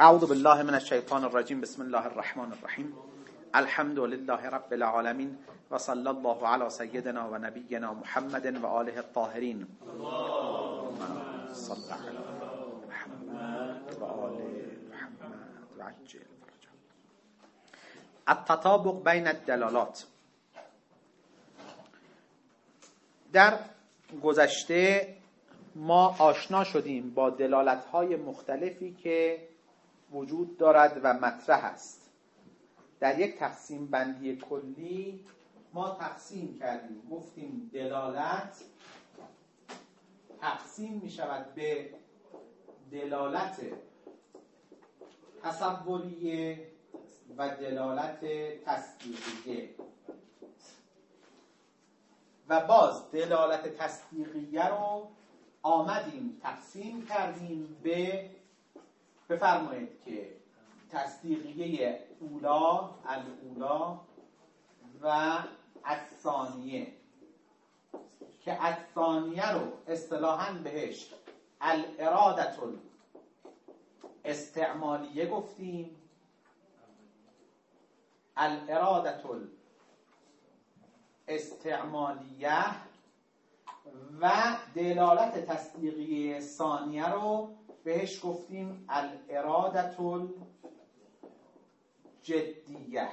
اعوذ بالله من الشیطان الرجیم. بسم الله الرحمن الرحیم. الحمد لله رب العالمین و صلی الله علی سیدنا و نبینا محمد و آله الطاهرین. اللهم صل علی محمد و آل محمد و عجل فرجهم. التطابق بین الدلالات. در گذشته ما آشنا شدیم با دلالت‌های مختلفی که وجود دارد و مطرح است. در یک تقسیم بندی کلی ما تقسیم کردیم، گفتیم دلالت تقسیم می شود به دلالت تصوریه و دلالت تصدیقیه، و باز دلالت تصدیقیه رو آمدیم تقسیم کردیم به، بفرمایید که تصدیقیه اولا، الاولا و الثانیه، که الثانیه رو اصطلاحاً بهش الارادة الاستعمالیه گفتیم، الارادة الاستعمالیه، و دلالت تصدیقیه ثانیه رو بهش گفتیم الارادة الجدیه.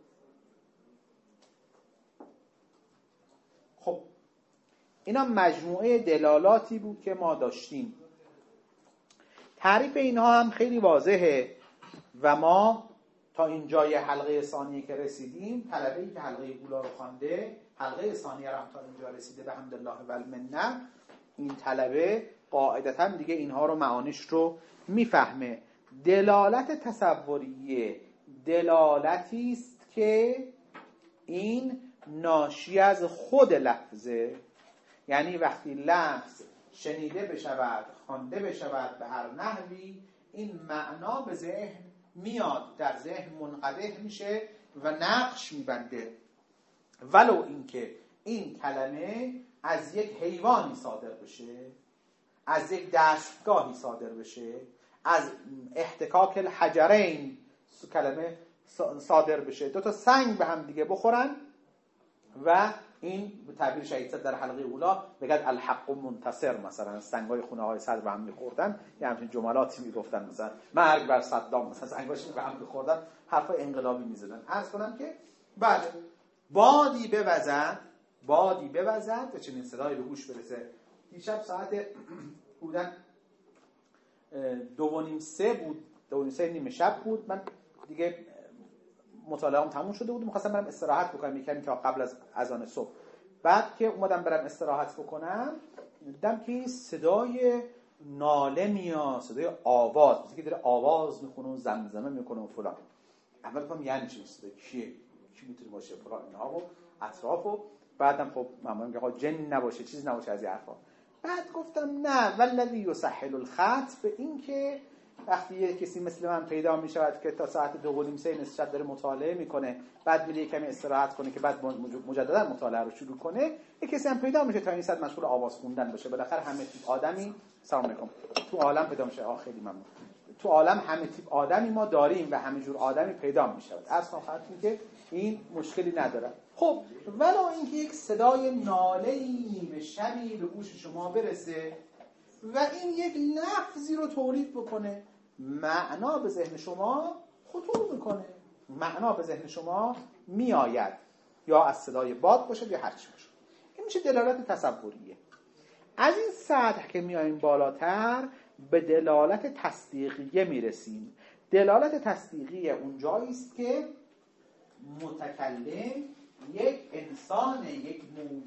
خب اینا مجموعه دلالاتی بود که ما داشتیم. تعریف اینها هم خیلی واضحه و ما تا اینجای حلقه ثانیه که رسیدیم، طلبه‌ای که حلقه اولا رو خوانده حلقه ثانیه رو هم تا اینجا رسیده بحمدالله و المنه، این طلبه قاعدتاً دیگه اینها رو معانیش رو میفهمه. دلالت تصوریه دلالتی است که این ناشی از خود لفظه، یعنی وقتی لفظ شنیده بشود، خوانده بشود به هر نحوی، این معنا به ذهن میاد، در ذهن منقدح میشه و نقش میبنده، ولو اینکه این کلمه از یک حیوانی صادر بشه، از یک دستگاهی صادر بشه، از احتکاک الحجرین کلمه صادر بشه، دو تا سنگ به هم دیگه بخورن و این به تعبیر شهید صدر در حلقه اولا بگد الحق منتصر، مثلا سنگای خونه های صدر به هم میخوردن، یه همچین جملاتی میگفتن، مثلا مرگ بر صدام، مثلا سنگاش به هم میخوردن، حرفای انقلابی میزدن. عرض کنم که بله، بادی بوزد و چنین صدایی به گوش برسه. دیشب ساعت بودن 2:30 بود، 2:30 شب بود، من دیگه مطالعه‌ام تموم شده بود، می‌خواستم برم استراحت بکنم یکمی تا قبل از اذان صبح. بعد که اومدم برم استراحت بکنم دیدم که صدای ناله میاد، صدای آواز، مثل که داره آواز میخونه و زمزمه میکنه و فلان. اول گفتم یعنی چی صدا کیه؟ کی میتونه باشه فلان اینها و اطرافو. بعدم خب معمولا میگه آقا جن نباشه، چیزی نباشه از این حرفا. بعد گفتم نه، والذی یسهل الخط، به این که وقتی یه کسی مثل من پیدا میشود که تا ساعت 2:30 نصف شب داره مطالعه میکنه، بعد میره کمی استراحت کنه که بعد مجددا مطالعه رو شروع کنه، یه کسی هم پیدا میشه تا این ساعت مشغول آواز خوندن باشه. بالاخره همه تیپ آدمی، سلام علیکم، تو عالم پیدا میشه. خیلی ممنون. تو عالم همه تیپ آدمی ما داریم و همه جور آدمی پیدا میشود. اصلا خاطر که این مشکلی نداره. خب ولو اینکه یک صدای ناله‌ای به شبی به گوش شما برسه و این یک لفظی رو تولید بکنه، معنا به ذهن شما خطور میکنه، معنا به ذهن شما میآید، یا از صدای باد باشه یا هر چی باشه. این میشه دلالت تصوریه. از این سطح که میاییم بالاتر به دلالت تصدیقیه میرسیم. دلالت تصدیقیه اونجایی است که متکلم یک انسان، یک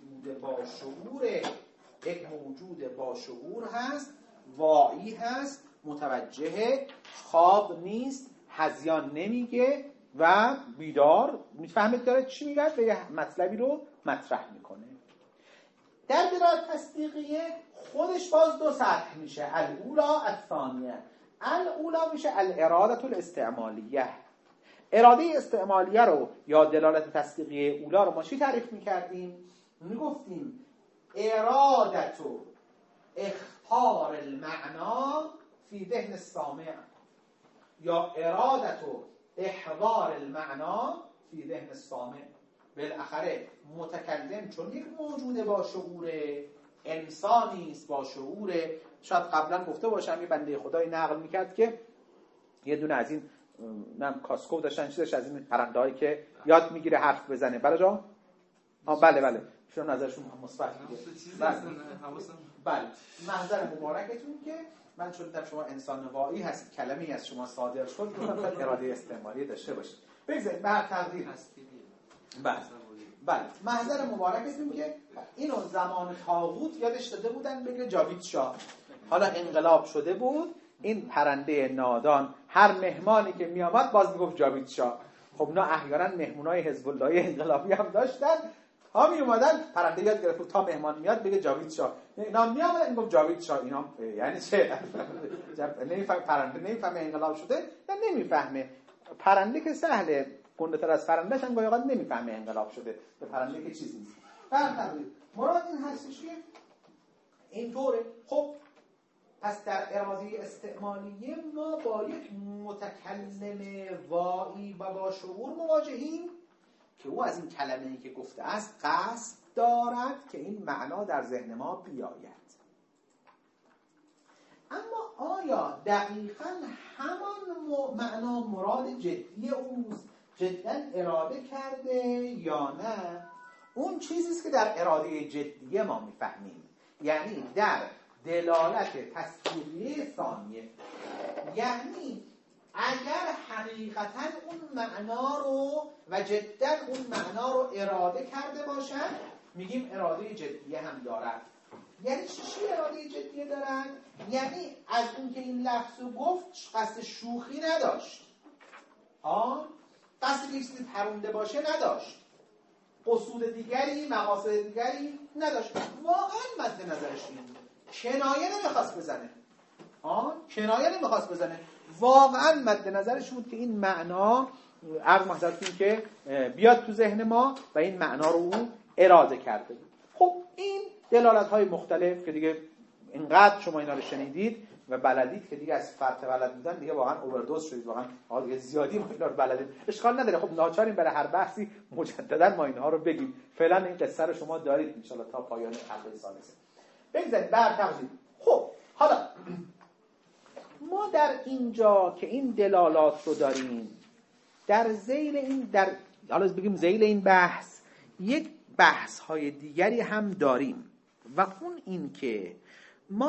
موجود باشعور هست، واعی هست، متوجه، خواب نیست، هذیان نمیگه و بیدار، میفهمید داره چی میگه و یه مطلبی رو مطرح میکنه. در دلالت تصدیقیه خودش باز دو سطح میشه، الاولا الثانیه. الاولا میشه الارادة الاستعمالیه. اراده استعمالیه رو یا دلالت تصدیقیه اولا رو ما چی تعریف میکردیم؟ میگفتیم ارادة اخطار المعنا فی ذهن السامع. یا ارادت و احضار المعنا فی ذهن السامع. بالاخره متکلم چون یک موجود با شعور، انسانی است با شعور. شاید قبلا گفته باشم یه بنده خدای نقل میکرد که یه دونه از این کاسکو داشتن، چیزش از این پرنده‌هایی که یاد میگیره حرف بزنه. بله بله شما نظرشون مثبت میگه. بله محضر مبارکتون که من چون دیدم شما انسان واعی هستید، کلمه‌ای از شما صادر شد، گفتم شاید اراده استعماری داشته باشید. بگذارید به هر تقدیر هست. بله محضر مبارکتون که اینو زمان طاغوت یادش داده بودن بگه جاوید شاه. حالا انقلاب شده بود، این پرنده نادان هر مهمانی که می آمد باز میگفت جاوید شاه. خب اینا احیانا مهمونای حزب اللهی انقلابی هم داشتن، تا می اومدن پرنده یاد گرفت تا مهمان میاد بگه جاوید شاه. اینا می آمدن میگفت جاوید شاه. اینا یعنی چه؟ نمیفهم، پرنده نمیفهمه انقلاب شده، نمیفهمه. پرنده که سهله، گنده تر از پرنده‌ش هم گاهی اوقات نمیفهمه انقلاب شده. به پرنده که چیزی نیست. مراد این هستش که اینطوره. خب پس در اراده استعمالیه ما با یک متکلم واعی و با شعور مواجهیم که او از این کلمه‌ای که گفته است قصد دارد که این معنا در ذهن ما بیاید. اما آیا دقیقاً همان معنا مراد جدی اوست، جداً اراده کرده یا نه؟ اون چیزیست که در اراده جدیه ما میفهمیم، یعنی در دلالت تصویریه ثانیه. یعنی اگر حقیقتاً اون معنا رو و جداً اون معنا رو اراده کرده باشد، میگیم اراده جدیه هم دارد. یعنی چی اراده جدیه دارد؟ یعنی از اون که این لفظ رو گفت قصد شوخی نداشت، قصد که چیزی پرونده باشه نداشت، قصود دیگری، مقاصد دیگری نداشت، واقعا مد نظرش این بود، کنایه نمیخواست بزنه، کنایه نمیخواست بزنه، واقعا مد نظرش بود که این معنا عرض محضرتون که بیاد تو ذهن ما و این معنا رو اون اراده کرده بود. خب این دلالت های مختلف که دیگه اینقدر شما اینا رو شنیدید و بلدید که دیگه از فرط بلد بودن دیگه واقعا اووردوز شدید، واقعا دیگه زیادی ما اینا رو بلدید. اشکال نداره، خب ناچاریم برای هر بحثی مجددا ما اینها رو بگیم. فعلا این قصه رو شما دارید ان شاء الله تا پایان حلقه ثالثه. بگذارید بر تفصیل. خب حالا ما در اینجا که این دلالات رو داریم، در ذیل این حالا بگیم ذیل این بحث یک بحث های دیگری هم داریم و اون این که ما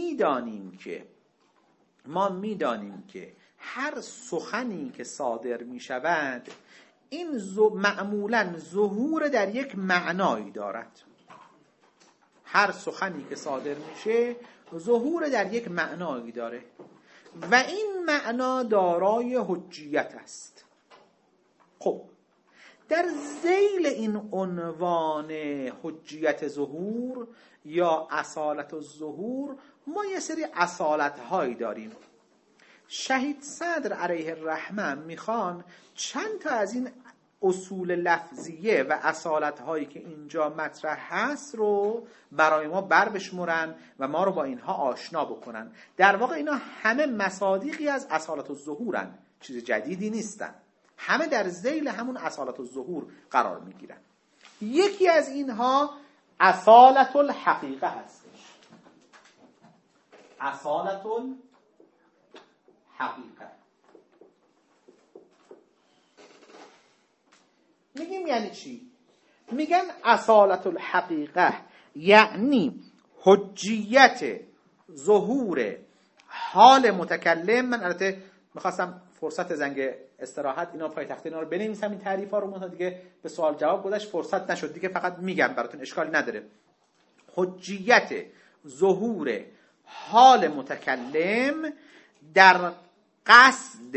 میدانیم که هر سخنی که صادر می شود این معمولاً ظهور در یک معنایی دارد. هر سخنی که صادر میشه ظهور در یک معنایی داره و این معنا دارای حجیت است. خب در ذیل این عنوان حجیت ظهور یا اصالت الظهور ما یه سری اصالت هایی داریم. شهید صدر علیه الرحمه میخوان چند تا از این اصول لفظیه و اصالت هایی که اینجا مطرح هست رو برای ما بشمرن و ما رو با اینها آشنا بکنن. در واقع اینا همه مصادیقی از اصالت الظهورن، چیز جدیدی نیستن، همه در ذیل همون اصالت الظهور قرار میگیرن. یکی از اینها اصالت الحقیقه هستش. اصالت الحقیقه میگیم یعنی چی؟ میگن اصالت الحقیقه یعنی حجیت ظهور حال متکلم. من البته میخواستم فرصت زنگ استراحت اینا پای تخته اینا رو بنویسم، این تعریفا رو، منتها دیگه به سوال جواب گذشت فرصت نشد دیگه، فقط میگم براتون، اشکالی نداره. حجیت ظهور حال متکلم در قصد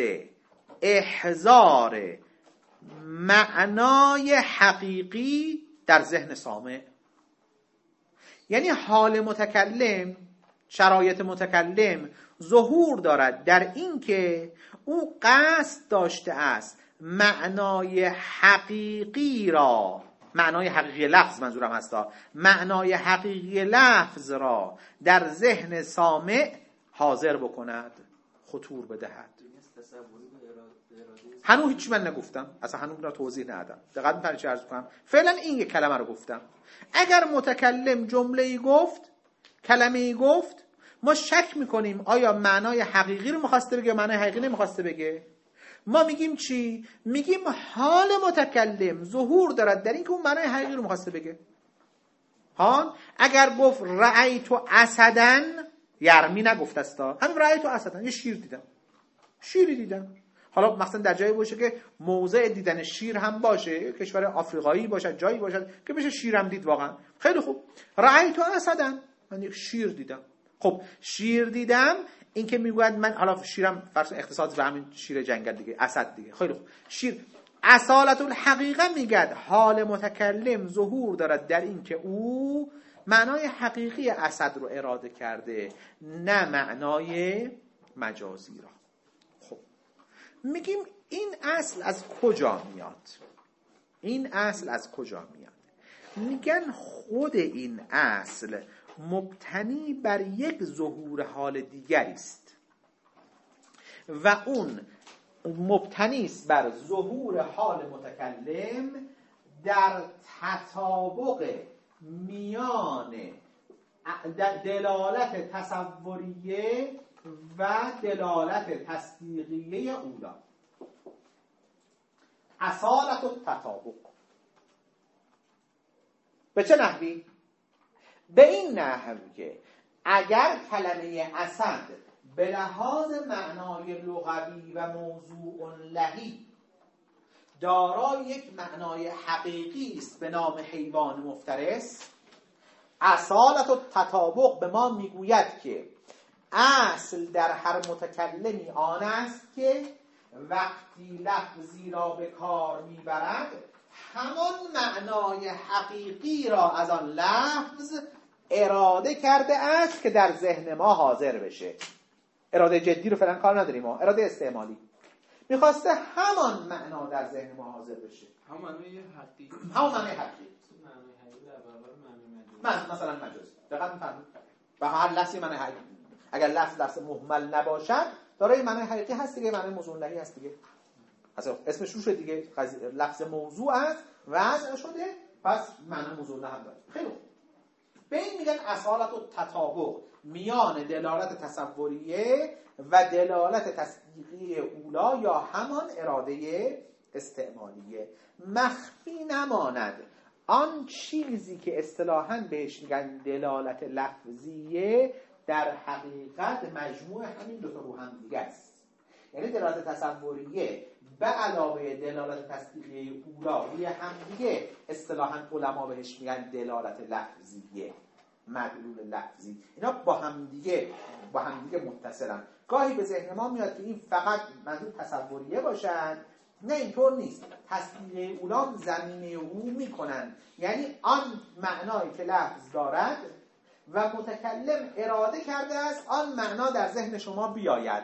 احضار معنای حقیقی در ذهن سامع. یعنی حال متکلم، شرایط متکلم ظهور دارد در این که او قصد داشته است معنای حقیقی را، معنای حقیقی لفظ منظورم هستا، معنای حقیقی لفظ را در ذهن سامع حاضر بکند. خطور بدهد. هنوز هیچ من نگفتم، اصلا هنوز را توضیح ندادم. دقت می‌فرمایید چه عرض کنم؟ فعلا این یک کلمه رو گفتم. اگر متکلم جمله‌ای گفت، کلمه‌ای گفت، ما شک می‌کنیم آیا معنای حقیقی رو می‌خواسته بگه یا معنای حقیقی نمی‌خواسته بگه. ما میگیم چی؟ میگیم حال متکلم ظهور دارد در این که اون معنای حقیقی رو می‌خواسته بگه. ها اگر گفت رأیت اسدن، یرمی نگفت استا، همین رأیت اسدن، یه شیر دیدم، شیری دیدم. حالا مثلا در جایی باشه که موضع دیدن شیر هم باشه، کشور آفریقایی باشه، جایی باشه که بشه شیرم دید، واقعا خیلی خوب. رأیت اسدن، من یک شیر دیدم. خب شیر دیدم، این که میگوید من حالا شیرم فرض اختصاص به همین شیر جنگل دیگه، اسد دیگه، خیلی خوب. شیر اصالت الحقیقه میگد حال متکلم ظهور دارد در این که او معنای حقیقی اسد رو اراده کرده، نه معنای مجازی را. خب میگیم این اصل از کجا میاد؟ این اصل از کجا میاد؟ میگن خود این اصل مبتنی بر یک ظهور حال دیگری است و اون مبتنی است بر ظهور حال متکلم در تطابق میان دلالت تصوریه و دلالت تصدیقیه اولا. اصالت التطابق به چه نحوی؟ به این نحو که اگر کلمه اسد به لحاظ معنای لغوی و موضوع لهی دارای یک معنای حقیقی است به نام حیوان مفترس، اصالت التطابق به ما میگوید که اصل در هر متکلمی آن است که وقتی لفظی را به کار میبرد همان معنای حقیقی را از آن لفظ اراده کرده است که در ذهن ما حاضر بشه. اراده جدی رو فعلا کار نداریم، ما اراده استعمالی میخواسته همان معنا در ذهن ما حاضر بشه، همون معنای حقیقی، همون معنای حقیقی. معنای حقیقی در برابر معنای من مجازی. مثلا مجازی دقت می‌فرمایید و هر لفظی معنای حقیقی، اگر لفظ مهمل نباشد دارای معنای حقیقی هست دیگه، معنای موضوع لهی هست دیگه، اصلا اسمش رو شد دیگه، لفظ موضوع است وضع شده، پس معنای موضوع له هم داره. خیلی خوب. به این میگن اصالت و تطابق میان دلالت تصوریه و دلالت تصدیقی اولا یا همان اراده استعمالیه. مخفی نماند آن چیزی که اصطلاحاً بهش میگن دلالت لفظیه در حقیقت مجموع همین دو تا رو هم دیگه است. یعنی دلالت تصوریه به علاوه دلالت تصدیقی اولا روی هم دیگه اصطلاحاً علما بهش میگن دلالت لفظیه، مدلول لفظی. اینا با هم دیگه متصلن. گاهی به ذهن ما میاد که این فقط منظور تصوریه باشن، نه اینطور نیست. تصدیق اولا زمینه او میکنن، یعنی آن معنایی که لفظ دارد و متکلم اراده کرده است آن معنا در ذهن شما بیاید،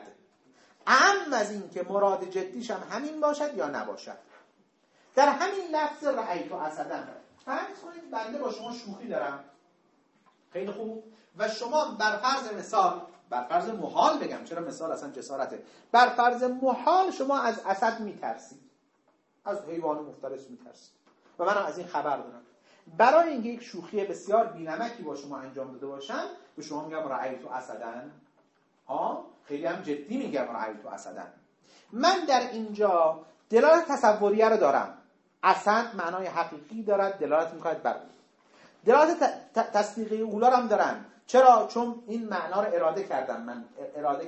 اهم از این که مراد جدیش هم همین باشد یا نباشد. در همین لفظ رأیت اسدن فرض کنید بنده با شما شوخی دارم، خیلی خوب، و شما بر فرض مثال، بر فرض محال بگم، چرا مثال اصلا جسارته، بر فرض محال شما از اسد میترسید، از حیوان مفترس میترسید و منم از این خبر دارم. برای اینکه یک شوخی بسیار بی‌نمکی با شما انجام داده باشم به شما میگم رأیت اسدن، خیلی هم جدی میگم رأیت اسدن. من در اینجا دلالت تصوریه رو دارم، اسد معنای حقیقی دارد، دلالت میکنه بر دلالت تصدیقی اولا هم دارن. چرا؟ چون این معنا رو اراده کردم، من اراده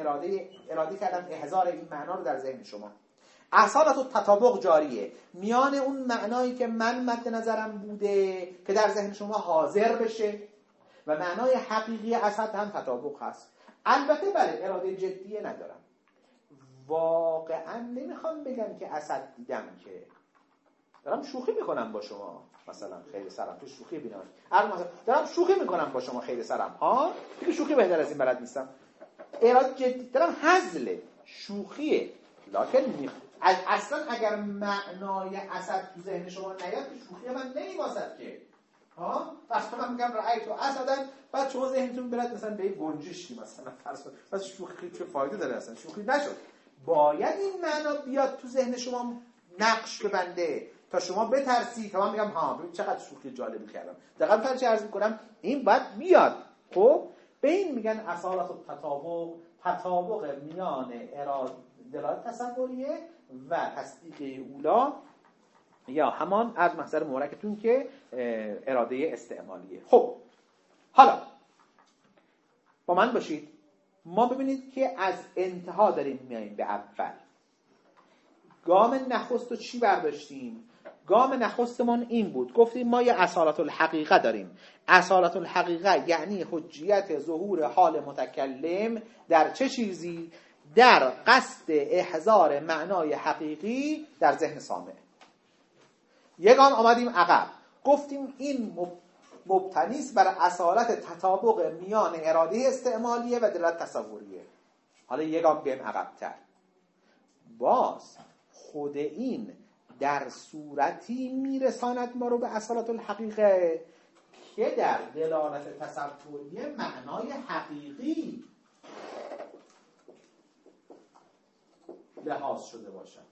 کردم احضار این معنا رو در ذهن شما. اصالت و تطابق جاریه میان اون معنایی که من مد نظرم بوده که در ذهن شما حاضر بشه و معنای حقیقی اسد هم تطابق هست. البته بله اراده جدیه ندارم، واقعا نمیخوام بگم که اسد دیدم، که دارم شوخی میکنم با شما، مثلا خیلی سرم تو شوخی بینم، دارم شوخی میکنم با شما خیلی سرم، دیگه شوخی بهتر از این بلد نیستم، اراده جدی دارم، هزل شوخیه، لکن اصلا اگر معنای اسد تو ذهن شما نیاد شوخی من نمیواسد که، وقتی من میگم رأیت اسدا، بعد شما ذهنتون برد مثلا به گنجشکی مثلا فرض کنید، مثلا شوخی چه فایده داره؟ اصلا شوخی نشد. باید این معنا بیاد تو ذهن شما نقش ببنده تا شما بترسی که من میگم ببین چقدر شوخی جالبی کردم. دقیقاً فرض عرض میکنم این باید بیاد. خب به این میگن اصالت تطابق میان دلالت تصوریه و تصدیق اولا، یا همان از مصدر مورکتون که اراده استعمالیه. خب حالا با من باشید، ما ببینید که از انتها داریم میاییم به اول. گام نخست رو چی برداشتیم؟ گام نخستمون این بود، گفتیم ما یه اصالت الحقیقه داریم. اصالت الحقیقه یعنی حجیت ظهور حال متکلم در چه چیزی؟ در قصد احضار معنای حقیقی در ذهن سامع. یک گام آمدیم عقب، گفتیم این مبتنی است بر اصالت تطابق میان اراده استعمالیه و دلالت تصوریه. حالا یک گام بیایم عقب‌تر، باز خود این در صورتی میرساند ما رو به اصالت الحقیقه که در دلالت تصوریه معنای حقیقی لحاظ شده باشد.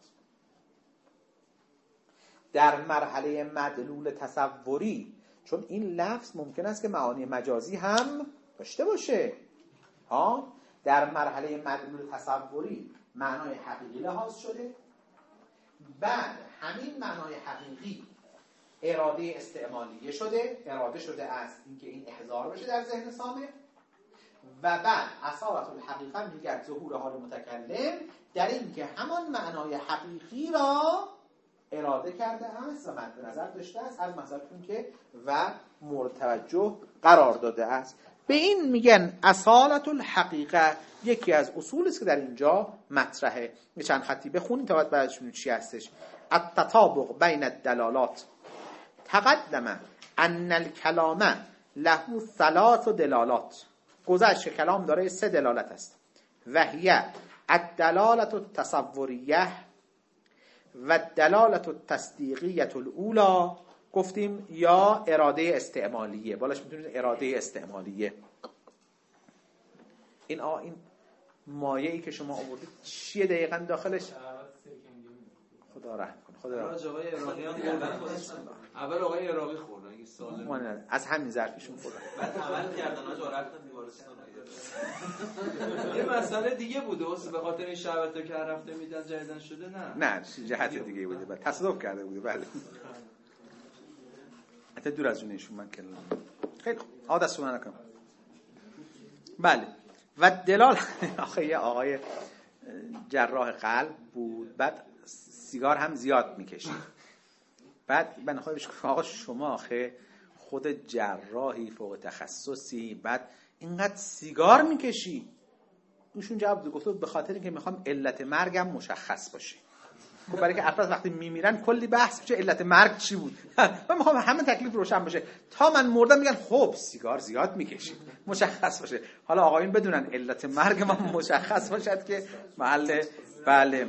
در مرحله مدلول تصوری، چون این لفظ ممکن است که معانی مجازی هم داشته باشه، در مرحله مدلول تصوری معنای حقیقی لحاظ شده، بعد همین معنای حقیقی اراده استعمالیه شده، اراده شده است اینکه این احضار بشه در ذهن سامع، و بعد اصالت الحقیقه میگه ظهور حال متکلم در این که همان معنای حقیقی را اراده کرده است و مد نظر داشته است از مصدرتون که و مرتوجه قرار داده است. به این میگن اصالت الحقیقه. یکی از اصول است که در اینجا مطرحه. چند خطی بخونید تا بعد بعدشون چی هستش. التطابق بین الدلالات. تقدم ان الکلام له ثلاث دلالات. گذشت کلام داره 3 دلالت است. وهی الدلالت التصوریه و الدلالت التصدیقیه الاولی. گفتیم یا اراده استعمالیه، بالاش میتونید اراده استعمالیه. این مایه‌ای که شما آوردید چیه دقیقاً داخلش؟ خدا رحم کنه. خدا آقای عراقیان خوردن اول آقای عراقی خوردن اگه سوال از همین ظرفشون خوردن، بعد عمل کردن آجا رفتن بیمارستان. یه مسئله دیگه بوده واسه به خاطر این شربتو که رفته میدن جدیدن شده. نه جهت دیگه بوده، بعد تصادف کرده بوده. بله حتی دور از جونشون من کلام. خیلی خوب عادت شما نکنم. بله و دلال آخه یه آقای جراح قلب بود، بعد سیگار هم زیاد میکشید. بعد من خواهش کنم آقا شما آخه خود جراحی فوق تخصصی، بعد اینقدر سیگار میکشی؟ ایشون جواب داد، گفت به خاطر اینکه میخوام علت مرگم مشخص باشه. خب برای که افراد وقتی میمیرن کلی بحث میشه علت مرگ چی بود. من میخوام همه تکلیف روشن باشه، تا من مردم میگن خب سیگار زیاد میکشید مشخص باشه. حالا آقایون بدونن علت مرگ من مشخص باشد که بله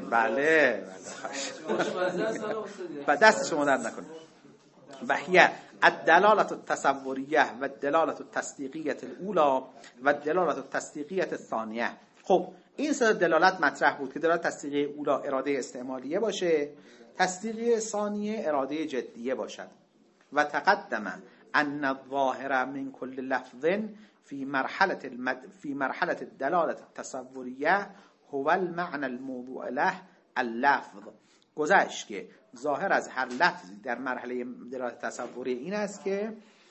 و دست شما درد نکنه. و هی الدلالت التصوریه و الدلالت التصدیقیه الاولی و الدلالت التصدیقیه الثانیه. خب این 3 دلالت مطرح بود که دلالت تصدیقی اولا اراده استعمالیه باشه، تصدیقی ثانیه اراده جدیه باشد. و تقدم ان الظاهر من کل لفظ فی مرحله الدلاله التصوریه هو المعنى الموضوع له اللفظ. گذشت که ظاهر از هر لفظی در مرحله دلالت تصوری این است که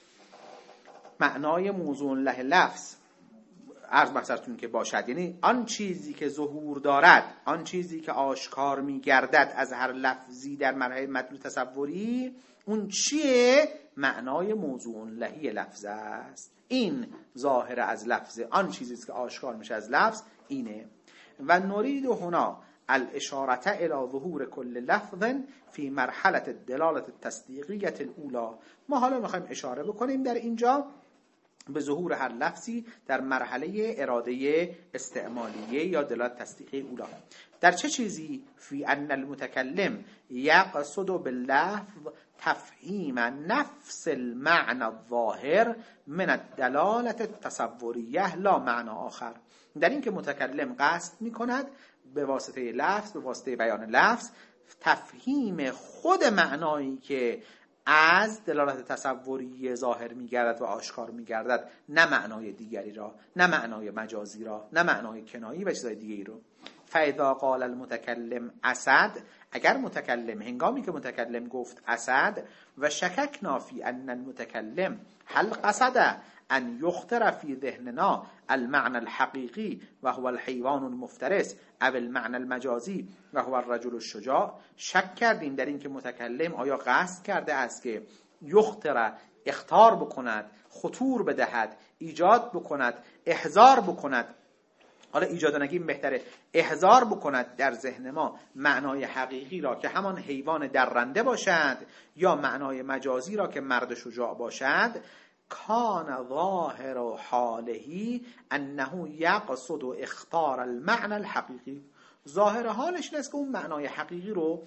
معنای موضوع له لفظ عرض بحثتون که باشد، یعنی آن چیزی که ظهور دارد، آن چیزی که آشکار می گردد از هر لفظی در مرحله مدلول تصوری، اون چیه؟ معنای موضوع لهی لفظ است. این ظاهر از لفظ، آن چیزی که آشکار میشه از لفظ اینه. و نرید هنا الاشاره الى ظهور کل لفظ فی مرحله الدلاله التصدیقیه الاولی. ما حالا میخوایم اشاره بکنیم در اینجا به ظهور هر لفظی در مرحله اراده استعمالیه یا دلالت تصدیقی اولا. در چه چیزی؟ فی ان المتکلم یقصد باللفظ تفهیم نفس المعنى الظاهر من الدلالة التصوریه لا معنی آخر. در این که متکلم قصد می کند به واسطه لفظ، به واسطه بیان لفظ، تفهیم خود معنایی که از دلالت تصوری ظاهر می‌گردد و آشکار می‌گردد، نه معنای دیگری را، نه معنای مجازی را، نه معنای کنایی و چیزای دیگری رو. فاذا قال المتکلم اسد، اگر متکلم هنگامی که متکلم گفت اسد و شککنا فی ان المتکلم هل قصد ان یخطر فی ذهننا المعنى الحقیقی و هو الحیوان المفترس او المعنى المجازی و هو الرجل الشجاع، شک کردیم در این که متکلم آیا قصد کرده است که یخطر اخطار بکند، خطور بدهد، ایجاد بکند، احضار بکند، حالا ایجاد نگیم بهتره، احضار بکند در ذهن ما معنای حقیقی را که همان حیوان درنده باشد یا معنای مجازی را که مرد شجاع باشد. کان ظاهر حاله انه یقصد اختار المعنى الحقیقی، ظاهر حالش این است که اون معنای حقیقی رو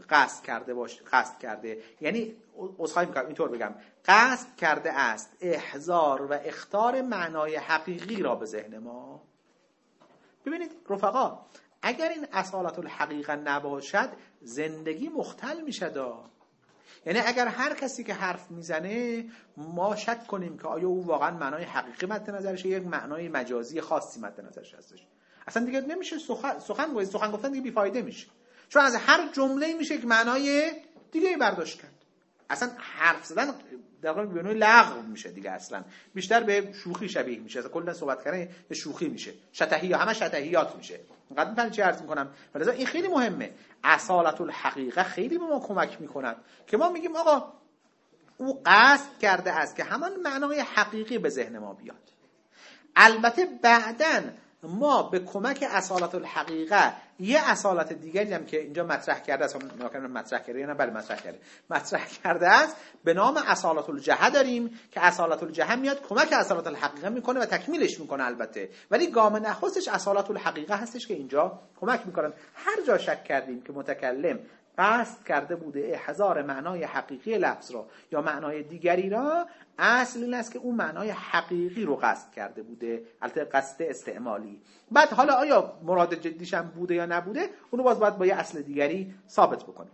قصد کرده، یعنی عذرخواهی می‌کنم اینطور بگم، قصد کرده است احضار و اختار معنای حقیقی را به ذهن ما. ببینید رفقا، اگر این اصالت الحقیقه نباشد زندگی مختل میشه. یعنی اگر هر کسی که حرف میزنه ما شک کنیم که آیا او واقعا معنای حقیقی مد نظرشه یا یک معنای مجازی خاصی مد نظرش هستش، اصلا دیگه نمیشه سخن گفتن دیگه بیفایده میشه، چون از هر جمله میشه که معنای دیگه برداشت کرد. اصلا حرف زدن در واقع به نوعی لغو میشه دیگه، اصلا بیشتر به شوخی شبیه میشه، اصلا کلا صحبت کردن به شوخی میشه، همه شطحیات میشه. اینقدر میفهمید چی عرض میکنم؟ ولی این خیلی مهمه، اصالت الحقیقه خیلی به ما کمک میکنن که ما میگیم آقا او قصد کرده است که همان معنای حقیقی به ذهن ما بیاد. البته بعدن ما به کمک اصالت الحقیقه یه اصالت دیگری هم که اینجا مطرح کرده است، مطرح کرده یا نه؟ بله مطرح کرده است، به نام اصالت الجهه داریم که اصالت الجهه میاد کمک اصالت الحقیقه میکنه و تکمیلش میکنه البته، ولی گام نخستش اصالت الحقیقه هستش که اینجا کمک میکنن. هر جا شک کردیم که متکلم قصد کرده بوده احضار معنای حقیقی لفظ را یا معنای دیگری را، اصل این است که اون معنای حقیقی رو قصد کرده بوده، البته قصد استعمالی. بعد حالا آیا مراد جدیش هم بوده یا نبوده، اونو باید با یه اصل دیگری ثابت بکنه.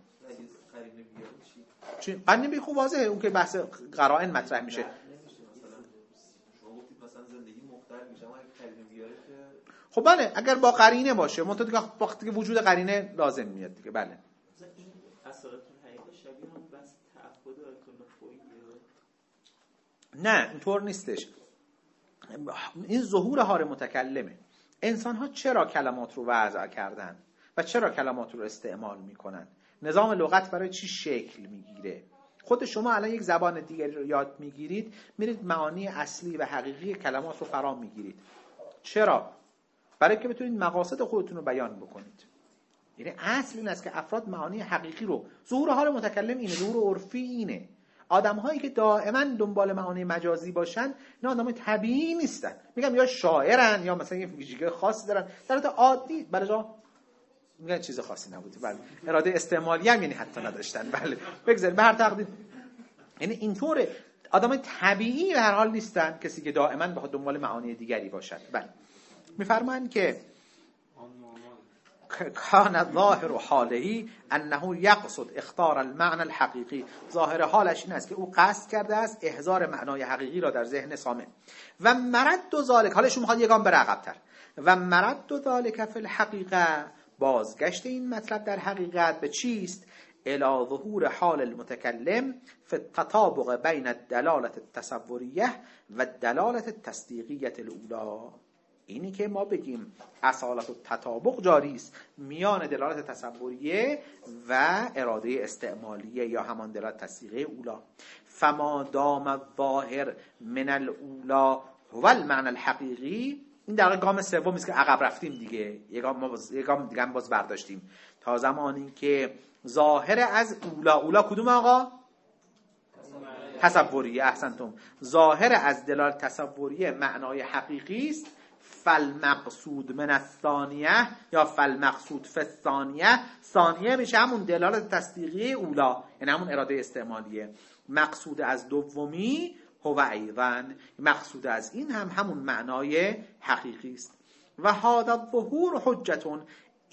چی؟ قرینه بی خوب واضحه، اون که بحث قرائن مطرح میشه. خب بله، اگر با قرینه باشه، منتها دیگه وقتی که وجود قرینه لازم میاد دیگه. بله نه اینطور نیستش. این ظهور حال متکلمه. انسان ها چرا کلمات رو وضع کردن و چرا کلمات رو استعمال میکنن؟ نظام لغت برای چی شکل میگیره؟ خود شما الان یک زبان دیگری رو یاد میگیرید، میرید معانی اصلی و حقیقی کلمات رو فرا میگیرید. چرا؟ برای که بتونید مقاصد خودتون رو بیان بکنید. یعنی اصل این است که افراد معانی حقیقی رو، ظهور حال متکلم اینه، ظهور عرفی اینه. آدم‌هایی که دائما دنبال معانی مجازی باشن نه آدمای طبیعی نیستن. میگم یا شاعرن یا مثلا یه ویژگی خاصی دارن، در حالت عادی برای میگن چیز خاصی نبوده. بله اراده استعمالی هم یعنی حتی نداشتن. بله بگذارید به هر تقدیر، یعنی اینطوره، آدمای طبیعی به هر حال نیستن کسی که دائما به دنبال معانی دیگری باشد. بله میفرمایند که کان ظاهر حاله انه یقصد اختار المعنى الحقیقی، ظاهر حالش این است که او قصد کرده است احضار معنای حقیقی را در ذهن سامع. و مرد ذالک، حالش میخواد یگام بره عقب‌تر، و مرد ذالک فی الحقیقه، بازگشت این مطلب در حقیقت به چیست؟ الی ظهور حال المتکلم فی التطابق بین الدلالة التصوریه و الدلالة التصدیقیه الاولی. اینی که ما بگیم اصالت و تطابق جاری است میان دلالت تصوریه و اراده استعمالیه یا همان دلالت تصدیقیه اولا. فما دام الظاهر من الاولا هو المعنى الحقیقی، این در گام سومی است که عقب رفتیم دیگه، یه گام دیگه هم باز برداشتیم. تا زمانی که ظاهر از اولا کدوم آقا؟ تصوریه. احسنتم. ظاهر از دلالت تصوریه معنای حقیقی است. فالمقصود من الثانیه یا فالمقصود فی الثانیه، ثانیه میشه همون دلالت تصدیقی اولا، یعنی همون اراده استعمالیه. مقصود از دومی هو ایضا، مقصود از این هم همون معنای حقیقی است. و هذا الظهور حجتون،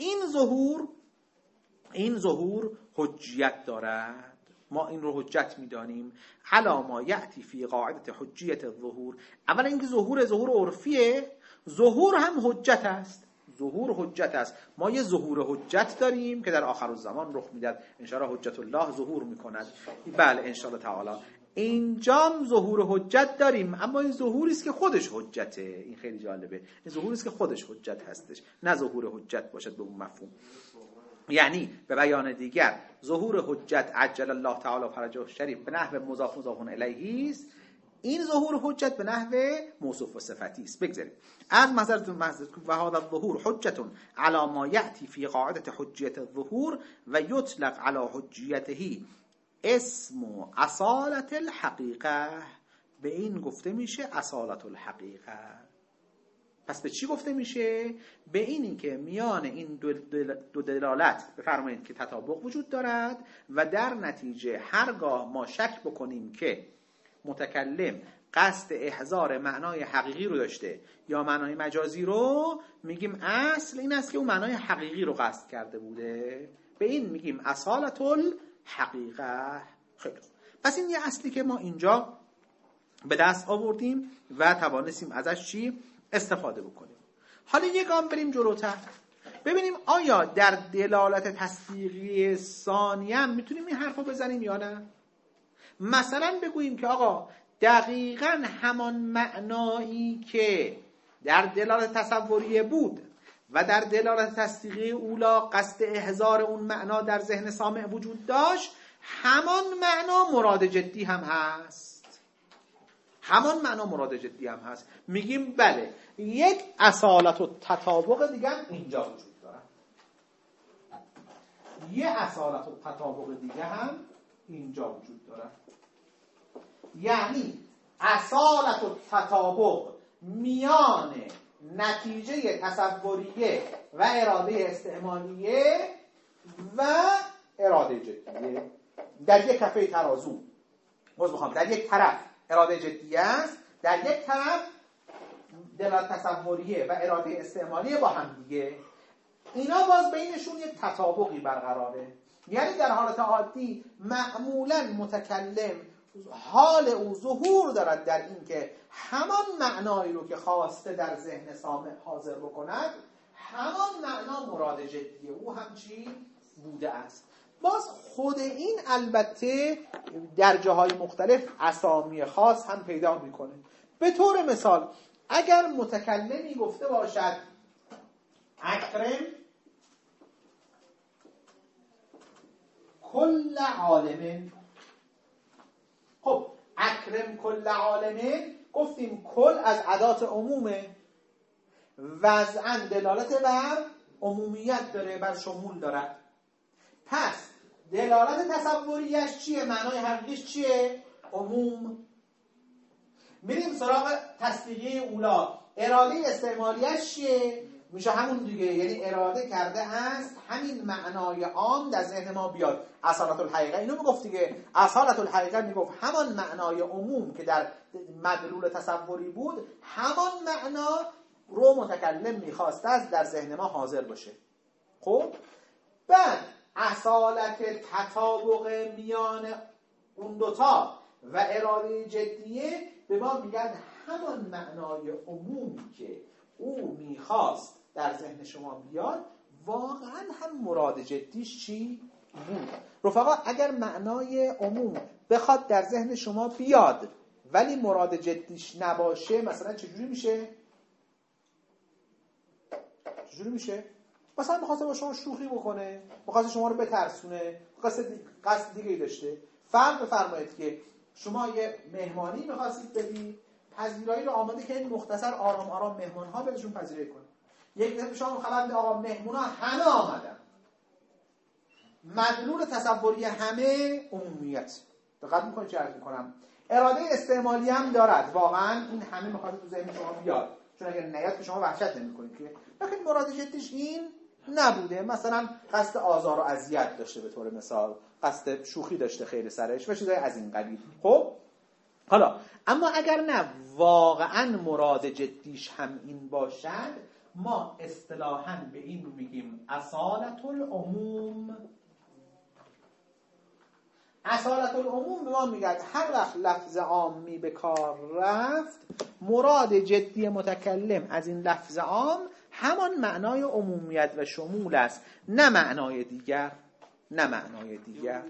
این ظهور حجیت دارد، ما این رو حجت میدانیم. علی ما یأتی فی قاعده حجیت الظهور، اولا اینکه ظهور عرفیه، ظهور هم حجت است، ظهور حجت است. ما یه ظهور حجت داریم که در آخر الزمان رخ میدهد، ان شاء الله حجت الله ظهور میکند. بله ان شاء الله تعالی اینجام ظهور حجت داریم، اما این ظهوری است که خودش حجته. این خیلی جالبه، این ظهوری است که خودش حجت هستش، نه ظهور حجت باشد به اون مفهوم. یعنی به بیان دیگر ظهور حجت عجل الله تعالی فرجه الشریف به نحو مضاف الیه است، این ظهور حجت به نحو موصوف و صفتی است. بگذاریم از معذرت و هذا الظهور حجت علی ما یأتی فی قاعده حجیت الظهور و یطلق علی حجیته اسم اصالة الحقیقه، به این گفته میشه اصالة الحقیقه. پس به چی گفته میشه؟ به اینی که میان این دو دلالت بفرمایید که تطابق وجود دارد و در نتیجه هرگاه ما شک بکنیم که متکلم قصد احضار معنای حقیقی رو داشته یا معنای مجازی رو، میگیم اصل این است که اون معنای حقیقی رو قصد کرده بوده، به این میگیم اصالة الحقیقه. خیلی خوب، پس این یه اصلی که ما اینجا به دست آوردیم و توانستیم ازش چی استفاده بکنیم. حالا یک گام بریم جلوتر ببینیم آیا در دلالت تصدیقی ثانیه هم میتونیم این حرفو بزنیم یا نه. مثلا بگوییم که آقا دقیقاً همان معنایی که در دلالت تصوریه بود و در دلالت تصدیقی اولا قصد احضار اون معنا در ذهن سامع وجود داشت، همان معنا مراد جدی هم هست. همان معنا مراد جدی هم هست. میگیم بله یک اصالت و تطابق دیگه هم اینجا وجود داره، یه اصالت و تطابق دیگه هم اینجا وجود داره. یعنی اصالت و تطابق میان نتیجه تصوریه و اراده استعمالیه و اراده جدیه در یک کفه ترازو، در یک طرف اراده جدیه است، در یک طرف دلالت تصوریه و اراده استعمالیه با هم دیگه، اینا باز بینشون یک تطابقی برقراره. یعنی در حالت عادی معمولا متکلم حال او ظهور دارد در این که همان معنایی رو که خواسته در ذهن سامع حاضر بکند، همان معنا مراد جدیه او هم چی بوده است. باز خود این البته در جاهای مختلف اسامی خاص هم پیدا میکنه. به طور مثال اگر متکلمی گفته باشد اکرم کل عالم، خب اکرم کل عالم گفتیم کل از ادات عمومه، وضعاً دلالت بر عمومیت داره، بر شمول دارد. پس دلالت تصوریش چیه؟ معنای حقیقیش چیه؟ عموم. میریم سراغ تصدیقی اولا، اراده استعمالیش چیه؟ میشه همون دیگه، یعنی اراده کرده است همین معنای عام در ذهن ما بیاد. اصالت الحقیقه اینو میگفت دیگه، اصالت الحقیقه میگفت همان معنای عموم که در مدلول تصوری بود، همان معنا رو متکلم میخواسته است در ذهن ما حاضر باشه. خب بعد اصالت تطابق میان اون دوتا و اراده جدیه به ما میگن همان معنای عمومی که او میخواست در ذهن شما بیاد واقعا هم مراد جدیش چی بود. رفقا اگر معنای عموم بخواد در ذهن شما بیاد ولی مراد جدیش نباشه، مثلا چجوری میشه؟ مثلا می‌خواسته با شما شوخی بکنه، می‌خواسته شما رو بترسونه، قصد دیگه‌ای داشته. فرض بفرمایید که شما یه مهمانی می‌خواستید بدید، پذیرایی رو آماده که این مختصر آرام آرام مهمان‌ها بهشون پذیرایی کنه. یک دفعه شما خبر میده آقا مهمونا همه آمدن. مدلول تصوری همه عمومیت. دقت می‌کنید چه عرض می‌کنم؟ اراده استعمالی هم دارد، واقعا این همه میخواد تو ذهن شما بیاد، چون اگر نیاد که شما وحشت نمی‌کنید که لیکن مراد جدیش این نبوده، مثلا قصد آزار و اذیت داشته، به طور مثال قصد شوخی داشته خیر سرش و چیزای از این قبیل. خب حالا اما اگر نه واقعا مراد جدیش هم این باشد، ما اصطلاحاً به این رو میگیم اصالت العموم. اصالت العموم به ما میگه هر وقت لفظ عامی به کار رفت، مراد جدی متکلم از این لفظ عام همان معنای عمومیت و شمول است، نه معنای دیگر. نه معنای دیگر.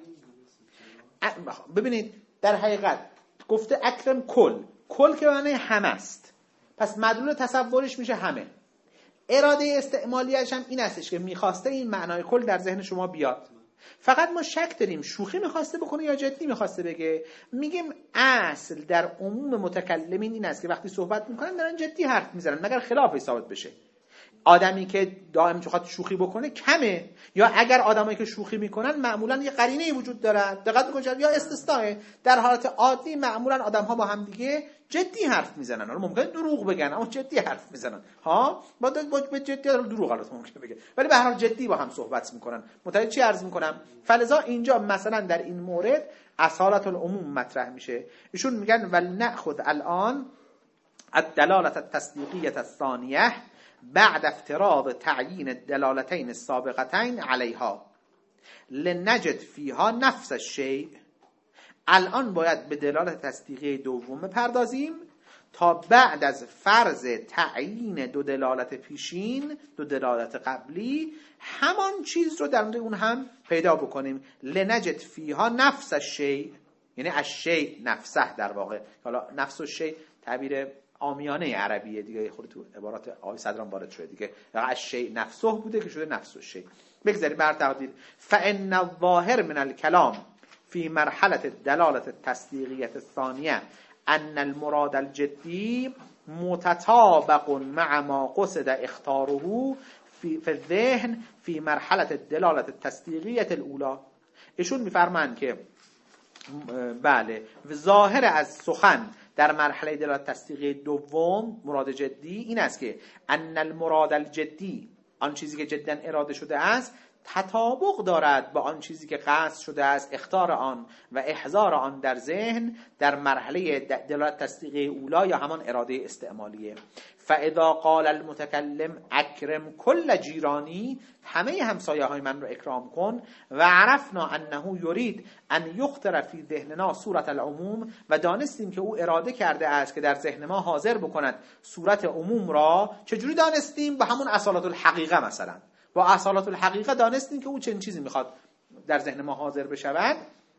ببینید در حقیقت گفته اکرم کل که معنی همه است، پس مدلول تصورش میشه همه. اراده استعمالیش هم این استش که میخواسته این معنای کل در ذهن شما بیاد. فقط ما شک داریم شوخی میخواسته بکنه یا جدی میخواسته بگه. میگیم اصل در عموم متکلمین این است که وقتی صحبت میکنن دارن جدی حرف میزنن، مگر خلافش ثابت بشه. آدمی که دائم میخواد شوخی بکنه کمه، یا اگر آدمایی که شوخی میکنن معمولا یه قرینه‌ای وجود داره، دقت بکنید، یا استثناء. در حالت عادی معمولا آدم‌ها با هم دیگه جدی حرف میزنن. حالا ممکنه دروغ بگن اما جدی حرف میزنن. با جدی دروغ البته ممکنه بگه، ولی به هر حال جدی با هم صحبت میکنن. متوجه چی عرض میکنم؟ فلذا اینجا مثلا در این مورد اصالت العموم مطرح میشه. ایشون میگن ولنأخذ الان الدلاله التصدیقیه الثانیه بعد افتراض تعیین الدلالتین السابقتین علیها لنجد فیها نفس الشیء. الان باید به دلالت تصدیقی دوم بپردازیم تا بعد از فرض تعیین دو دلالت پیشین، دو دلالت قبلی، همان چیز رو در اون هم پیدا بکنیم. لنجد فیها نفس الشیء، یعنی الشیء نفسه در واقع. حالا نفس الشیء تعبیر عامیانه عربیه دیگه، خود تو عبارات آقای صدران وارد شده دیگه. الشیء نفسه بوده که شده نفس الشیء. بگذاریم بر تقدیر فإن الظاهر من الكلام في مرحلة الدلالة التصديقية الثانية أن المراد الجدي متطابق مع ما قصد اختاره في الذهن في مرحلة الدلالة التصديقية الأولى. ایشون میفرمایند که بله ظاهر از سخن در مرحله دلالت تصدیقی دوم مراد جدی این است که ان المراد الجدی، آن چیزی که جدا اراده شده است، تطابق دارد با آن چیزی که قصد شده است اخطار آن و احضار آن در ذهن در مرحله دلالت تصدیقی اولا یا همان اراده استعمالیه. فاذا قال المتکلم اکرم کل جیرانی، همه همسایه های من رو اکرام کن، و عرفنا انه یرید ان یخطر فی ذهننا صورت العموم، و دانستیم که او اراده کرده است که در ذهن ما حاضر بکند صورت عموم را. چجوری دانستیم؟ با همون اصالت الحقیقه. مثلا با اصالت الحقیقه دانستیم که او چنین چیزی میخواد در ذهن ما حاضر بشود.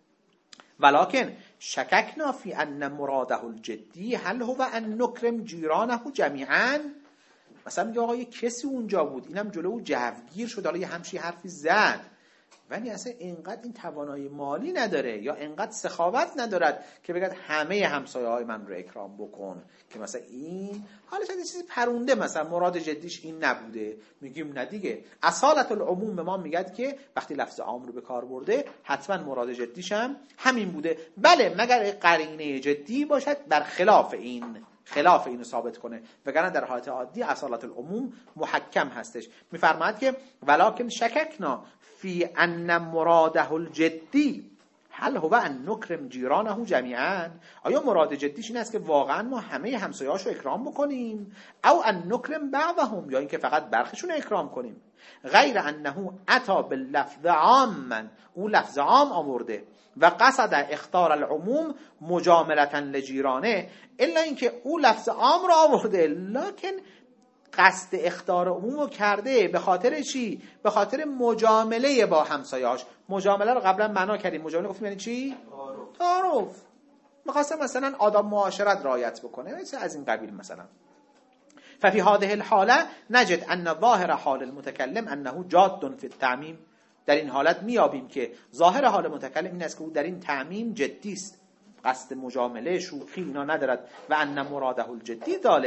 ولکن شککنا فی ان مراده الجدی هل هو ان نکرم جیرانه جمیعا. مثلا میگه آقا یه کسی اونجا بود، اینم جلو او جوگیر شد، حالا یه همچی حرفی زد، ولی اصلا اینقدر این توانایی مالی نداره یا اینقدر سخاوت ندارد که بگه همه همسایه های من رو اکرام بکن، که مثلا این حالا شاید چیزی پرونده، مثلا مراد جدیش این نبوده. میگیم نه دیگه، اصالت العموم به ما میگه که وقتی لفظ عام رو به کار برده حتما مراد جدیش هم همین بوده. بله مگر قرینه جدی باشد بر خلاف اینو ثابت کنه، وگرنه در حالت عادی اصالت العموم محکم هستش. میفرماید که ولکن شککنا فی ان مراده الجدی هل هو ان نکرم جیرانه جمیعا. آیا مراد جدیش این است که واقعا ما همه همسایه‌هاش رو اکرام بکنیم، او ان نکرم بعضهم، یا اینکه فقط برخیشون اکرام کنیم. غیر انه اتی باللفظ عاما، او لفظ عام آورده و قصد اختار العموم مجاملتا لجیرانه، الا اینکه او لفظ عام را آورده لکن قصد اختار عموم رو کرده به خاطر چی؟ به خاطر مجامله با همسایه‌هاش. مجامله رو قبلا معنا کردیم. مجامله گفتیم یعنی چی؟ تعارف. می‌خواسته مثلا آداب معاشرت رعایت بکنه، مثلا از این قبیل. مثلا ففي هذه الحاله نجد ان ظاهر حال المتکلم انه جاد فی التعمیم. در این حالت میابیم که ظاهر حال متکلم این است که او در این تعمیم جدی است، قصد مجامله شوخی اینا ندارد. و ان مراده الجدی ذلك،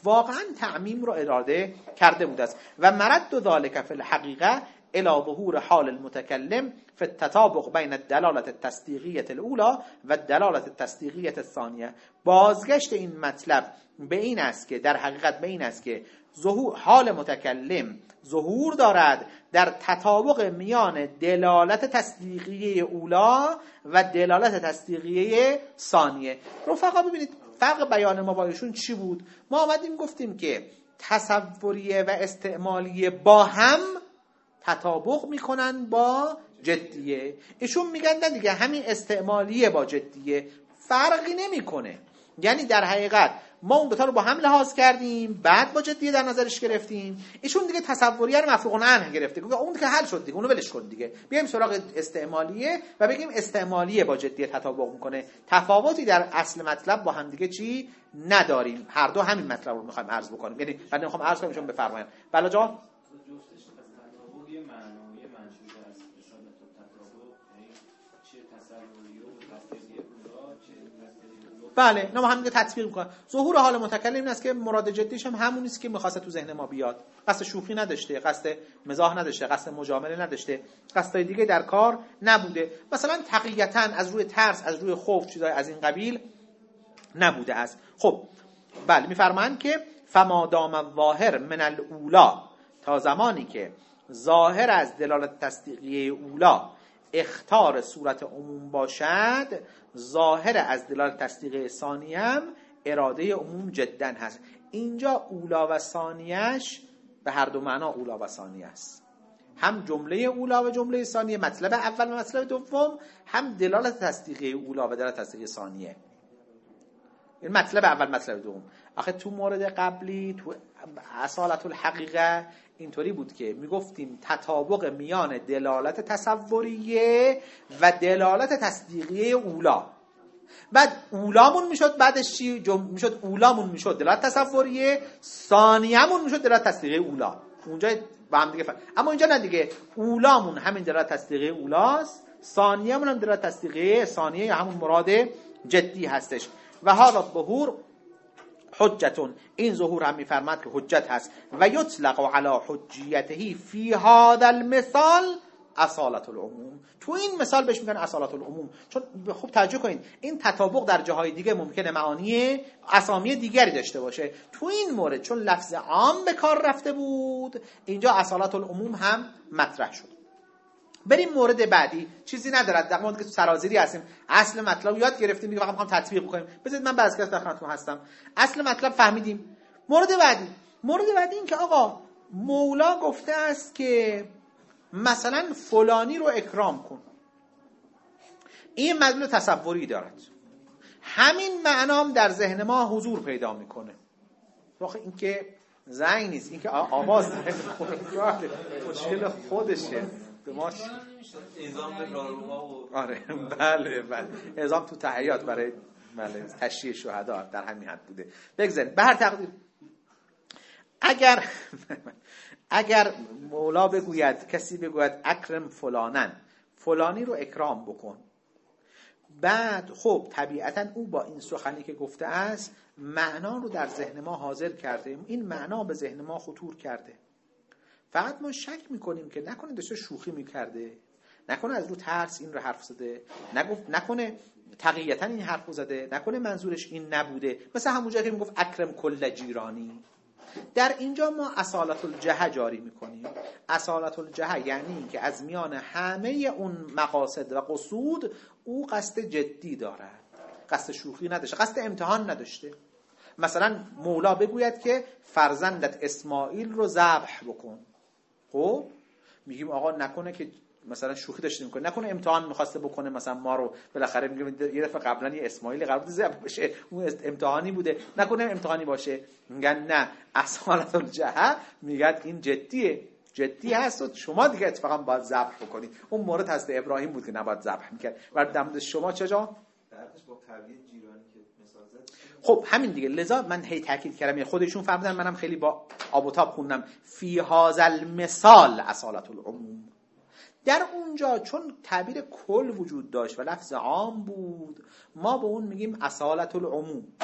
واقعا تعمیم رو اراده کرده بود است. و مرد ذالک فی الحقیقه الى ظهور حال المتکلم فی التطابق بین الدلالة التصدیقیة الاولى و الدلالة التصدیقیة الثانیه. بازگشت این مطلب به این است که در حقیقت به این است که حال متکلم ظهور دارد در تطابق میان دلالت تصدیقیه اولا و دلالت تصدیقیه ثانیه. رفقا ببینید فرق بیان ما با ایشون چی بود؟ ما آمدیم گفتیم که تصوریه و استعمالیه با هم تطابق میکنن با جدیه. ایشون میگن نه دیگه، همین استعمالیه با جدیه فرقی نمیکنه. یعنی در حقیقت ما اون دوتا رو با هم لحاظ کردیم، بعد با جدیه در نظرش گرفتیم. ایشون دیگه تصوریه رو مفروغ عنه گرفته، گفت اون که حل شد دیگه، اونو ولش کن دیگه، بیایم سراغ استعمالیه و بگیم استعمالیه با جدیه تطابق میکنه. تفاوتی در اصل مطلب با هم دیگه چی نداریم، هر دو همین مطلب رو میخوایم عرض بکنیم. یعنی بعد میخوام عرض کنم ایشون بفرمایید. بلا جان بله، نه ما هم دیگه تطبیق میکنن. ظهور حال متکلم این است که مراد جدیش هم همون است که می‌خواسته تو ذهن ما بیاد. قصد شوخی نداشته، قصد مزاح نداشته، قصد مجامله نداشته، قصدای دیگه در کار نبوده. مثلا تقییتاً از روی ترس، از روی خوف، چیزای از این قبیل نبوده است. خب بله، میفرمایند که فما دام الظاهر من الاولا، تا زمانی که ظاهر از دلالت تصدیقیه اولا اختار صورت عموم باشد، ظاهر از دلالت تصدیقیه ثانیه هم اراده عموم جدا هست. اینجا اولا و ثانیهش به هر دو معنا اولا و ثانیه است، هم جمله اولا و جمله ثانیه، مطلب اول و مطلب دوم، هم دلالت تصدیقیه اولا و دلالت تصدیقیه ثانیه. این مطلب اول مطلب دوم. آخه تو مورد قبلی تو اصالت الحقیقه اینطوری بود که میگفتیم تطابق میان دلالت تصوریه و دلالت تصدیقیه اولا. بعد اولامون میشد، بعدش چی میشد؟ اولامون میشد دلالت تصوریه، ثانیه‌مون میشد دلالت تصدیقیه اولا. اونجا با هم دیگه اما اینجا نه دیگه، اولامون همین دلالت تصدیقیه اولاست، ثانیه‌مون هم دلالت تصدیقیه ثانیه یا همون مراد جدی هستش. و حالا ظهور حجتون، این ظهور هم میفرماد که حجت هست. و یطلق علی حجیته فی هذا المثال اصالت العموم، تو این مثال بهش میگن اصالت العموم. چون خوب توجه کنین این تطابق در جاهای دیگه ممکنه معانی اسامی دیگری داشته باشه، تو این مورد چون لفظ عام به کار رفته بود اینجا اصالت العموم هم مطرح شد. بریم مورد بعدی، چیزی ندارد در مورد که تو سرازیری هستیم، اصل مطلب یاد گرفتیم دیگه، فقط میخوام تطبیق کنیم. بذارید من بعد از که در خدمتتون هستم. اصل مطلب فهمیدیم. مورد بعدی این که آقا مولا گفته است که مثلا فلانی رو اکرام کن، این مدلول تصوری دارد، همین معنام در ذهن ما حضور پیدا میکنه. واقعا این که زنگ نیست، این که آواز مشکل خودشه. به ما نظام راهروها و آره بله نظام تو تحیات برای تشییع شهدا در همین حد بوده. بگذارید به هر تقدیر اگر مولا بگوید، کسی بگوید اکرم فلانن، فلانی رو اکرام بکن، بعد خب طبیعتا او با این سخنی که گفته است معنا رو در ذهن ما حاضر کرده، این معنا به ذهن ما خطور کرده، فقط ما شک میکنیم که نکنه داشته شوخی میکرده، نکنه از رو ترس این رو حرف زده، نکنه تقییتا این حرف زده، نکنه منظورش این نبوده. مثلا همون جایی که میگفت اکرم کل جیرانی، در اینجا ما اصالت الجهه جاری میکنیم. اصالت الجهه یعنی که از میان همه اون مقاصد و قصود او قصد جدی دارد، قصد شوخی نداشته، قصد امتحان نداشته. مثلا مولا بگوید که فرزندت اسماعیل رو ذبح بکن، خب میگیم آقا نکنه که مثلا شوخی داشته میکنه، نکنه امتحان میخواسته بکنه، مثلا ما رو بالاخره میگیم یه دفعه قبلا یه اسماعیل قرار بود ذبح بشه، اون امتحانی بوده، نکنه امتحانی باشه. میگن نه، اصالت الجهه میگن این جدی هست و شما دیگه اتفاقا باید ذبح بکنید. اون مورد حضرت ابراهیم بود که نباید ذبح میکرد و در مورد شما چجا؟ بعدش با قوی جیرانی که مثال زد. خب همین دیگه، لذا من هی تاکید کردم، خودشون فهمیدن، منم خیلی با آب و تاب خوندم فی هذا المثال اصالت العموم. در اونجا چون تعبیر کل وجود داشت و لفظ عام بود، ما به اون میگیم اصالت العموم.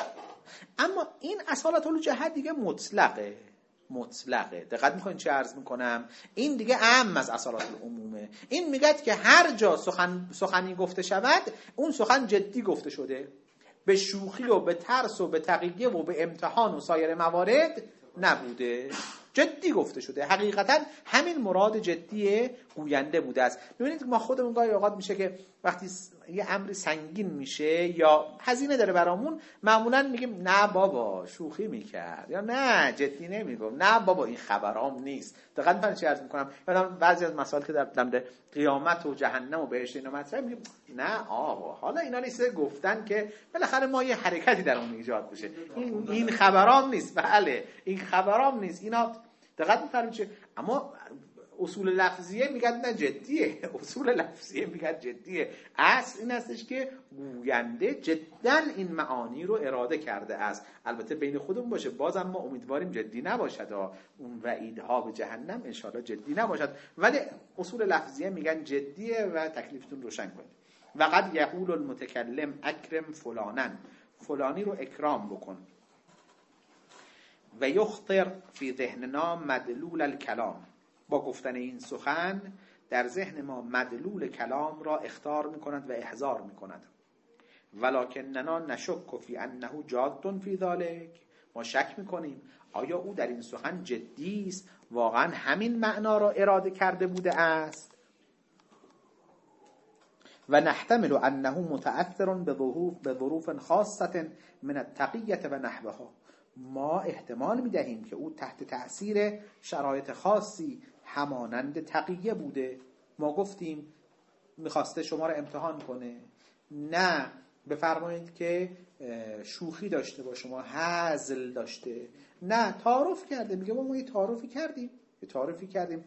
اما این اصالت الجهت دیگه مطلقه. دقت میکنین چه عرض میکنم؟ این دیگه عام از اصالت العمومه. این میگه که هر جا سخنی گفته شود اون سخن جدی گفته شده، به شوخی و به ترس و به تقیه و به امتحان و سایر موارد نبوده، جدی گفته شده. حقیقتا همین مراد جدی گوینده بوده است. ببینید ما خودمون گاهی اوقات میشه که وقتی یه امری سنگین میشه یا هزینه داره برامون، معمولا میگیم نه بابا شوخی میکرد، یا نه جدی نمیگم، نه بابا این خبرام نیست. دقیقاً من چی عرض میکنم؟ یادم بعضی از مسائل که در مورد قیامت و جهنم و بهشت اینا مطرح میگیم نه آقا حالا اینا نیست، گفتن که بالاخره ما یه حرکتی در اون ایجاد بشه، این خبرام نیست. بله این خبرام نیست. اینا دقت می‌فرمایید چه؟ اما اصول لفظیه میگن نه جدیه، اصول لفظیه میگن جدیه. اصل این هستش که گوینده جدا این معانی رو اراده کرده است. البته بین خودمون باشه، بازم ما امیدواریم جدی نباشد، اون وعیدها به جهنم انشالله جدی نباشد، ولی اصول لفظیه میگن جدیه و تکلیفتون روشن کنید. وقد یقول المتکلم اکرم فلانن، فلانی رو اکرام بکن. و یخطر فی ذهننا مدلول الکلام، با گفتن این سخن در ذهن ما مدلول کلام را اخطار میکند و احضار میکند. ولکننا نشک فی انه جاد فی ذلک، ما شک میکنیم آیا او در این سخن جدی است، واقعا همین معنا را اراده کرده بوده است. و نحتمل انه متأثر به ظروف خاصة من التقیة و نحوها، ما احتمال میدهیم که او تحت تأثیر شرایط خاصی همانند تقیه بوده. ما گفتیم میخواسته شما رو امتحان کنه، نه بفرمایید که شوخی داشته با شما، هزل داشته، نه تعارف کرده. میگه ما یه تعارفی کردیم،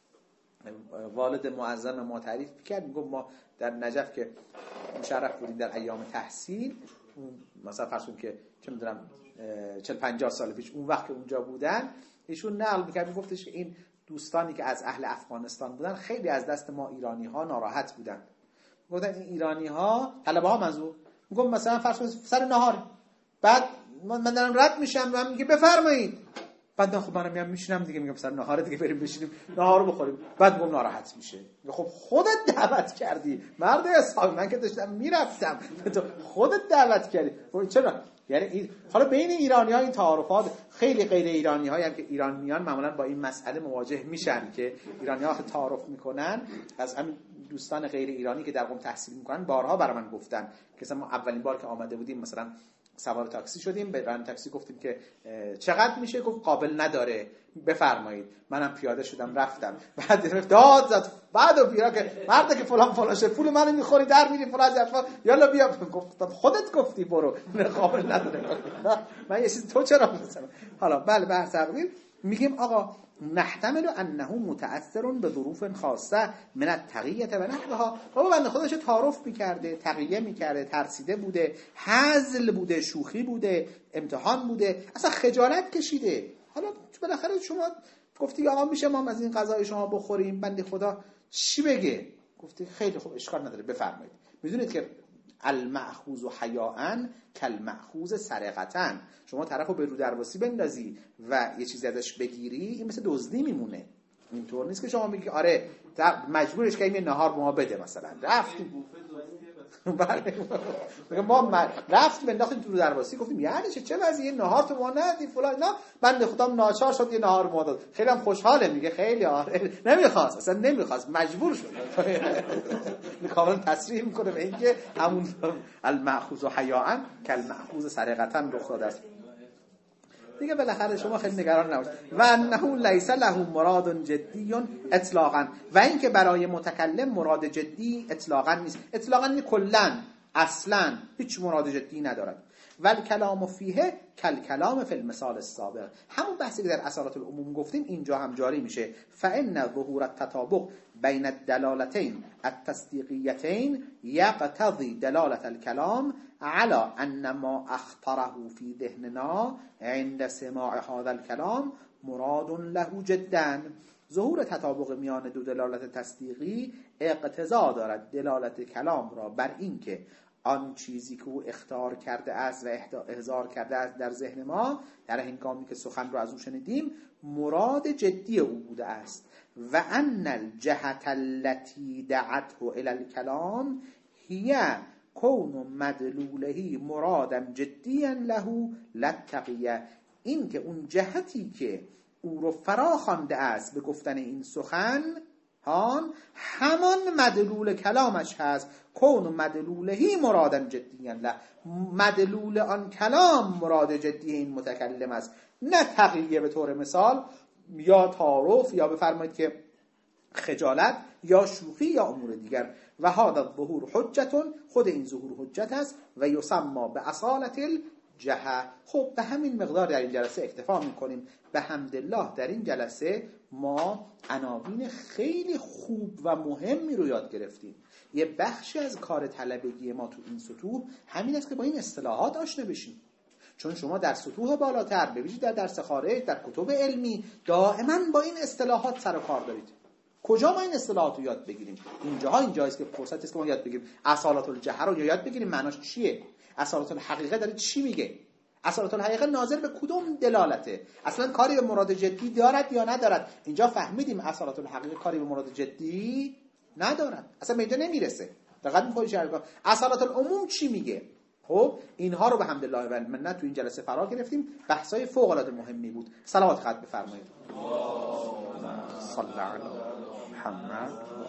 والد معظم ما تعریف کرد، میگه ما در نجف که مشرف بودیم در ایام تحصیل، مثلا فرض کن که چه میدونم 40-50 سال پیش اون وقت که اونجا بودن، ایشون نقل میکرد، میگفتش که این دوستانی که از اهل افغانستان بودن خیلی از دست ما ایرانی ها ناراحت بودن. گفتن این ایرانی ها، طلبه ها منظور، میگم مثلا فرض کن سر نهار، بعد من دارم رد میشم و میگه بفرمایید، بعد خب منم میام میشینم دیگه، میگم سر نهار دیگه بریم بشینیم نهار رو بخوریم، بعد میگم ناراحت میشه. خب خودت دعوت کردی مرد حساب، من که داشتم میرفتم، تو خودت دعوت کردی. چرا؟ یعنی حالا بین ایرانی‌ها این تعارفات، خیلی غیر ایرانی‌هایی هم که ایران میان معمولا با این مسئله مواجه میشن که ایرانی‌ها وقتی تعارف میکنن، از همین دوستان غیر ایرانی که در قم تحصیل میکنن بارها برای من گفتن که ما اولین بار که آمده بودیم مثلا سوار تاکسی شدیم، به راننده تاکسی گفتیم که چقدر میشه، گفت قابل نداره بفرمایید. منم پیاده شدم رفتم، بعد داد زد بعدو بیا که مرد که فلان شه پول منو میخوری در میری فلان حرفا، یالا بیا. گفتم خودت گفتی برو، قابل نداره. من یه چیز تو چرا میگم؟ حالا بله به هر تقدیر میگیم آقا نحتمل انه متأثر به ظروف خاصه من التقیه و نحوها. بابا بنده خودش تعارف میکرده، تقیه میکرده، ترسیده بوده، هزل بوده، شوخی بوده، امتحان بوده، اصلا خجالت کشیده. حالا بالاخره شما گفتی آقا میشه ما از این غذای شما بخوریم، بنده خدا چی بگه؟ گفتی خیلی خوب اشکال نداره بفرمایید. میدونید که المأخوذ حیاء کالمأخوذ سرقة، شما طرفو به رو درواسی بندازی و یه چیزی ازش بگیری، این مثل دزدی میمونه. اینطور نیست که شما میگی آره مجبورش که این نهار به ما بده، مثلا رفتیم بله ما رفتیم انداختیم تو درواسی، گفتیم یعنی چه وضعیه نهار تو ما ندی فلان، نه بنده خودم ناچار شد یه نهار ما داد. خیلی هم خوشحاله، میگه خیلی آره نمیخواست، اصلا نمیخواست، مجبور شد. کاملا تصریح میکنه به اینکه همون المأخوذ حیاء کالمأخوذ سرقة رخ داده است دیگه. بالاخره شما خیلی نگران نباشید. و انه لیس له مراد جدی اطلاقا، و اینکه برای متکلم مراد جدی اطلاقا نیست. اطلاقا یعنی کلا اصلا هیچ مراد جدی ندارد. والکلام فیه کالکلام فی المثال السابق، همون بحثی که در اصالت العموم گفتیم اینجا هم جاری میشه. فان ظهور التطابق بین الدلالتين التصدیقیتين یقتضی دلالة الكلام على ان ما اخطره في ذهننا عند سماع هذا الكلام مراد له جدا. ظهور تطابق میان دو دلالت تصدیقی اقتضا دارد دلالت کلام را بر این که آن چیزی که او اخطار کرده است و احضار کرده است در ذهن ما در هنگامی که سخن رو از او شنیدیم مراد جدی او بوده است و ان الجهت التي دعته الى الكلام هي کون مدلوله مرادا جدیا له للتقیه، این که اون جهتی که او رو فرا خوانده است به گفتن این سخن همان مدلول کلامش هست. کون مدلولهی مرادا جدیا له، مدلول آن کلام مراد جدی این متکلم است، نه تقیه به طور مثال یا تعارف یا بفرمایید که خجالت یا شوخی یا امور دیگر. و هذا الظهور حجتون، خود این ظهور حجت است و یسمى به اصالت الجهه. خب به همین مقدار در این جلسه اکتفا میکنیم. به حمدالله در این جلسه ما عناوین خیلی خوب و مهمی رو یاد گرفتیم. یه بخشی از کار طلبگی ما تو این سطوح همین است که با این اصطلاحات آشنا بشیم، چون شما در سطوح بالاتر ببینید در درس خارج در کتب علمی دائما با این اصطلاحات سر و کار دارید. کجا ما این اصطلاحات رو یاد بگیریم؟ اینجاست که فرصت است که ما یاد بگیریم اصالت الجهه رو یاد بگیریم معناش چیه، اصالت الحقیقه داره چی میگه، اصالت الحقیقه ناظر به کدوم دلالته، اصلا کاری به مراد جدی دارد یا ندارد. اینجا فهمیدیم اصالت الحقیقه کاری به مراد جدی ندارد، اصلا به اینجا نمیرسه. دقت می‌کنید اصالت العموم چی میگه؟ خب اینها رو به حمدالله و المنت تو این جلسه فرا گرفتیم. بحثای فوق العاده مهمی بود. صلوات خط بفرمایید. صلی الله علی محمد.